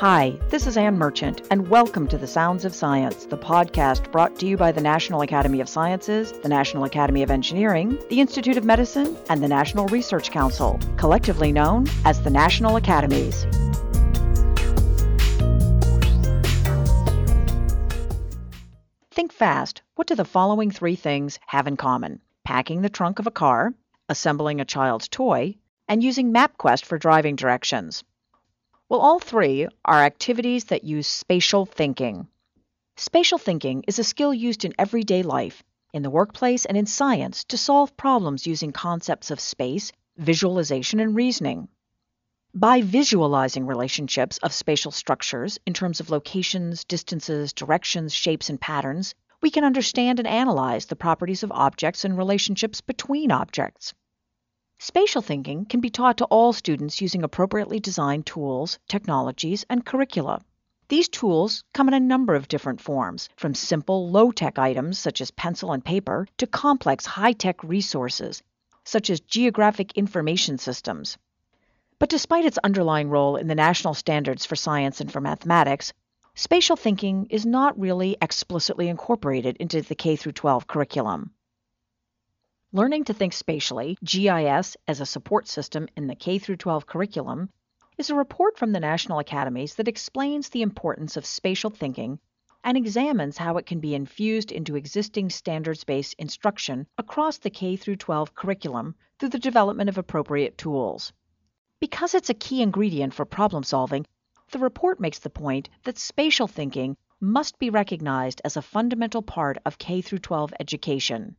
Hi, this is Ann Merchant, and welcome to The Sounds of Science, the podcast brought to you by the National Academy of Sciences, the National Academy of Engineering, the Institute of Medicine, and the National Research Council, collectively known as the National Academies. Think fast. What do the following three things have in common? Packing the trunk of a car, assembling a child's toy, and using MapQuest for driving directions. Well, all three are activities that use spatial thinking. Spatial thinking is a skill used in everyday life, in the workplace, and in science to solve problems using concepts of space, visualization, and reasoning. By visualizing relationships of spatial structures in terms of locations, distances, directions, shapes, and patterns, we can understand and analyze the properties of objects and relationships between objects. Spatial thinking can be taught to all students using appropriately designed tools, technologies, and curricula. These tools come in a number of different forms, from simple, low-tech items such as pencil and paper to complex, high-tech resources such as geographic information systems. But despite its underlying role in the national standards for science and for mathematics, spatial thinking is not really explicitly incorporated into the K-12 curriculum. Learning to Think Spatially, GIS, as a support system in the K-12 curriculum, is a report from the National Academies that explains the importance of spatial thinking and examines how it can be infused into existing standards-based instruction across the K-12 curriculum through the development of appropriate tools. Because it's a key ingredient for problem solving, the report makes the point that spatial thinking must be recognized as a fundamental part of K-12 education.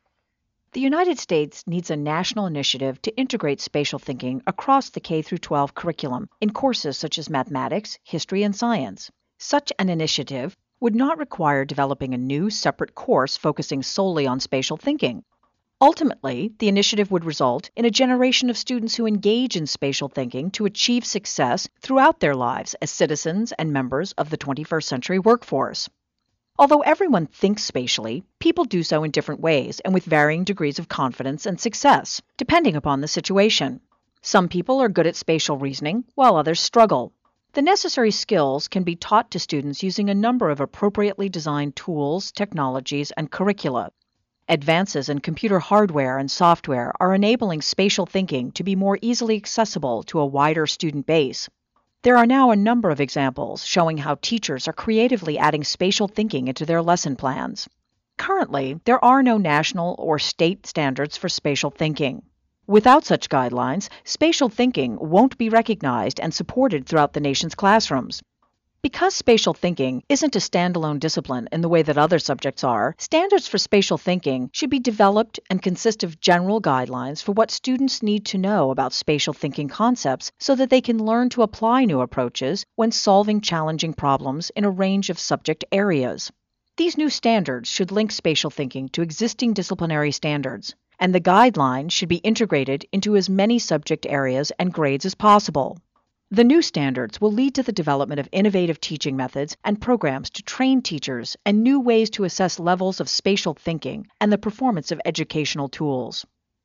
The United States needs a national initiative to integrate spatial thinking across the K-12 curriculum in courses such as mathematics, history, and science. Such an initiative would not require developing a new separate course focusing solely on spatial thinking. Ultimately, the initiative would result in a generation of students who engage in spatial thinking to achieve success throughout their lives as citizens and members of the 21st century workforce. Although everyone thinks spatially, people do so in different ways and with varying degrees of confidence and success, depending upon the situation. Some people are good at spatial reasoning, while others struggle. The necessary skills can be taught to students using a number of appropriately designed tools, technologies, and curricula. Advances in computer hardware and software are enabling spatial thinking to be more easily accessible to a wider student base. There are now a number of examples showing how teachers are creatively adding spatial thinking into their lesson plans. Currently, there are no national or state standards for spatial thinking. Without such guidelines, spatial thinking won't be recognized and supported throughout the nation's classrooms. Because spatial thinking isn't a standalone discipline in the way that other subjects are, standards for spatial thinking should be developed and consist of general guidelines for what students need to know about spatial thinking concepts so that they can learn to apply new approaches when solving challenging problems in a range of subject areas. These new standards should link spatial thinking to existing disciplinary standards, and the guidelines should be integrated into as many subject areas and grades as possible. The new standards will lead to the development of innovative teaching methods and programs to train teachers and new ways to assess levels of spatial thinking and the performance of educational tools.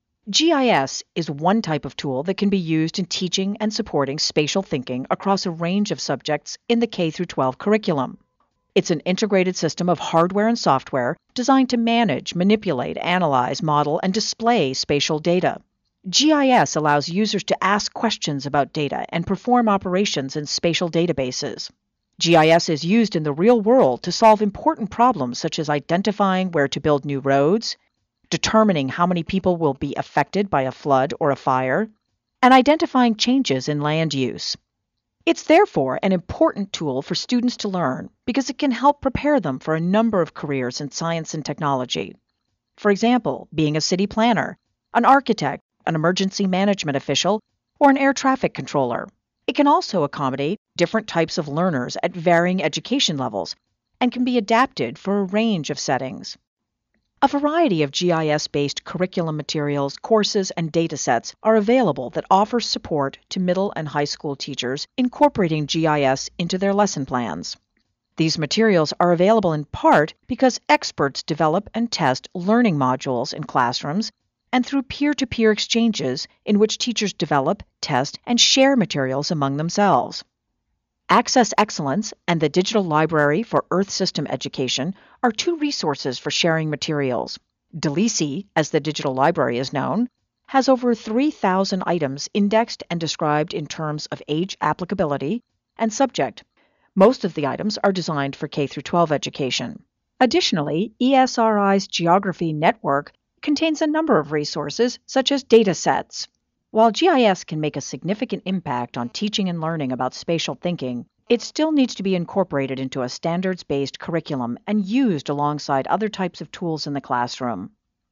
GIS is one type of tool that can be used in teaching and supporting spatial thinking across a range of subjects in the K-12 curriculum. It's an integrated system of hardware and software designed to manage, manipulate, analyze, model, and display spatial data. GIS allows users to ask questions about data and perform operations in spatial databases. GIS is used in the real world to solve important problems such as identifying where to build new roads, determining how many people will be affected by a flood or a fire, and identifying changes in land use. It's therefore an important tool for students to learn because it can help prepare them for a number of careers in science and technology. For example, being a city planner, an architect, an emergency management official, or an air traffic controller. It can also accommodate different types of learners at varying education levels and can be adapted for a range of settings. A variety of GIS-based curriculum materials, courses, and datasets are available that offer support to middle and high school teachers incorporating GIS into their lesson plans. These materials are available in part because experts develop and test learning modules in classrooms and through peer-to-peer exchanges in which teachers develop, test, and share materials among themselves. Access Excellence and the Digital Library for Earth System Education are two resources for sharing materials. DLISI, as the digital library is known, has over 3,000 items indexed and described in terms of age applicability and subject. Most of the items are designed for K-12 education. Additionally, ESRI's Geography Network contains a number of resources, such as data sets. While GIS can make a significant impact on teaching and learning about spatial thinking, it still needs to be incorporated into a standards-based curriculum and used alongside other types of tools in the classroom.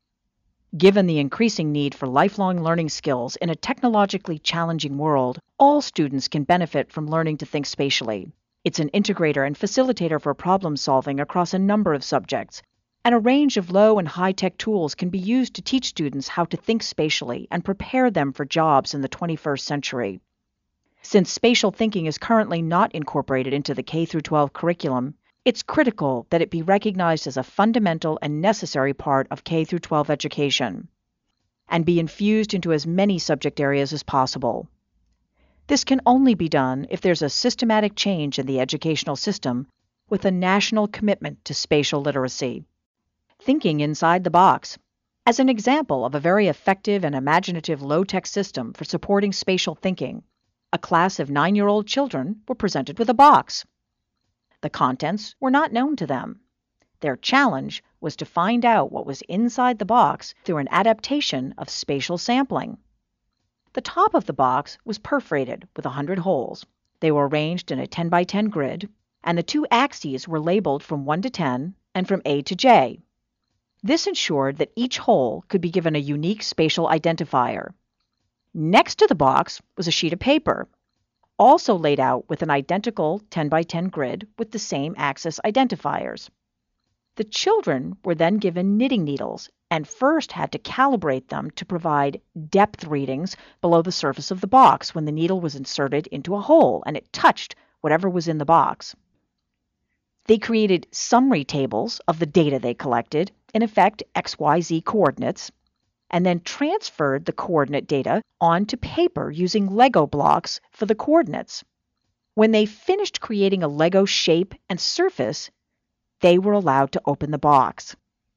Given the increasing need for lifelong learning skills in a technologically challenging world, all students can benefit from learning to think spatially. It's an integrator and facilitator for problem solving across a number of subjects, and a range of low and high-tech tools can be used to teach students how to think spatially and prepare them for jobs in the 21st century. Since spatial thinking is currently not incorporated into the K-12 curriculum, it's critical that it be recognized as a fundamental and necessary part of K-12 education, and be infused into as many subject areas as possible. This can only be done if there's a systematic change in the educational system with a national commitment to spatial literacy. Thinking inside the box. As an example of a very effective and imaginative low-tech system for supporting spatial thinking, a class of 9-year-old children were presented with a box. The contents were not known to them. Their challenge was to find out what was inside the box through an adaptation of spatial sampling. The top of the box was perforated with 100 holes. They were arranged in a 10 by 10 grid, and the two axes were labeled from 1 to 10 and from A to J. This ensured that each hole could be given a unique spatial identifier. Next to the box was a sheet of paper, also laid out with an identical 10 by 10 grid with the same axis identifiers. The children were then given knitting needles and first had to calibrate them to provide depth readings below the surface of the box when the needle was inserted into a hole and it touched whatever was in the box. They created summary tables of the data they collected, in effect XYZ coordinates, and then transferred the coordinate data onto paper using Lego blocks for the coordinates. When they finished creating a Lego shape and surface, they were allowed to open the box.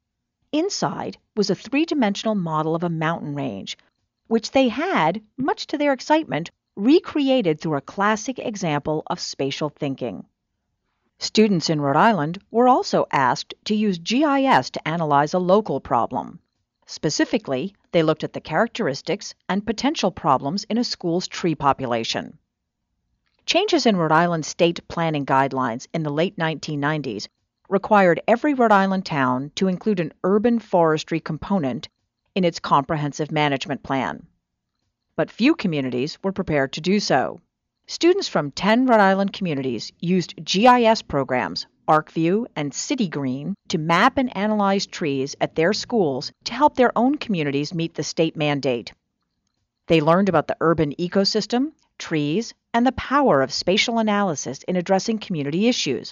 Inside was a three-dimensional model of a mountain range, which they had, much to their excitement, recreated through a classic example of spatial thinking. Students in Rhode Island were also asked to use GIS to analyze a local problem. Specifically, they looked at the characteristics and potential problems in a school's tree population. Changes in Rhode Island state planning guidelines in the late 1990s required every Rhode Island town to include an urban forestry component in its comprehensive management plan. But few communities were prepared to do so. Students from 10 Rhode Island communities used GIS programs, ArcView and CityGreen, to map and analyze trees at their schools to help their own communities meet the state mandate. They learned about the urban ecosystem, trees, and the power of spatial analysis in addressing community issues.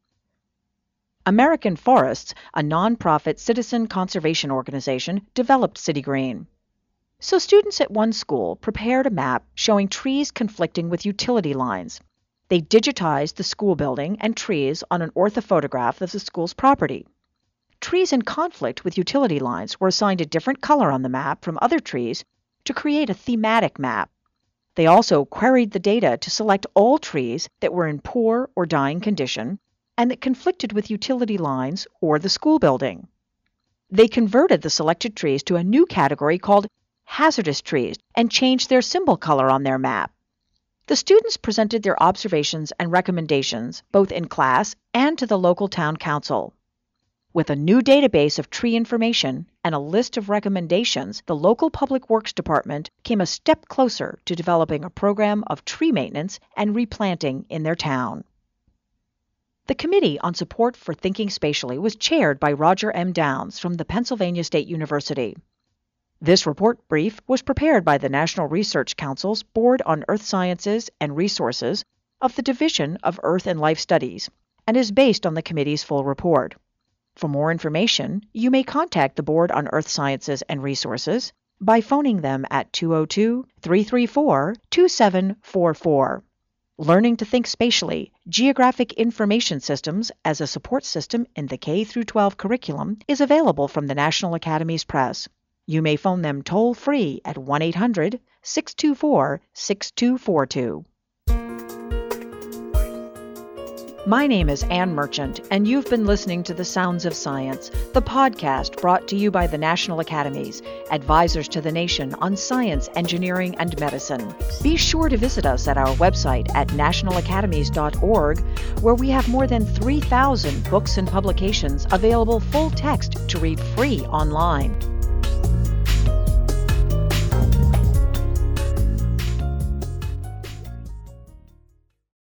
American Forests, a nonprofit citizen conservation organization, developed CityGreen. So students at one school prepared a map showing trees conflicting with utility lines. They digitized the school building and trees on an orthophotograph of the school's property. Trees in conflict with utility lines were assigned a different color on the map from other trees to create a thematic map. They also queried the data to select all trees that were in poor or dying condition and that conflicted with utility lines or the school building. They converted the selected trees to a new category called hazardous trees and changed their symbol color on their map. The students presented their observations and recommendations both in class and to the local town council. With a new database of tree information and a list of recommendations, the local public works department came a step closer to developing a program of tree maintenance and replanting in their town. The Committee on Support for Thinking Spatially was chaired by Roger M. Downs from the Pennsylvania State University. This report brief was prepared by the National Research Council's Board on Earth Sciences and Resources of the Division of Earth and Life Studies and is based on the committee's full report. For more information, you may contact the Board on Earth Sciences and Resources by phoning them at 202-334-2744. Learning to Think Spatially, Geographic Information Systems as a Support System in the K-12 Curriculum is available from the National Academies Press. You may phone them toll-free at 1-800-624-6242. My name is Ann Merchant, and you've been listening to The Sounds of Science, the podcast brought to you by the National Academies, advisors to the nation on science, engineering, and medicine. Be sure to visit us at our website at nationalacademies.org, where we have more than 3,000 books and publications available full text to read free online.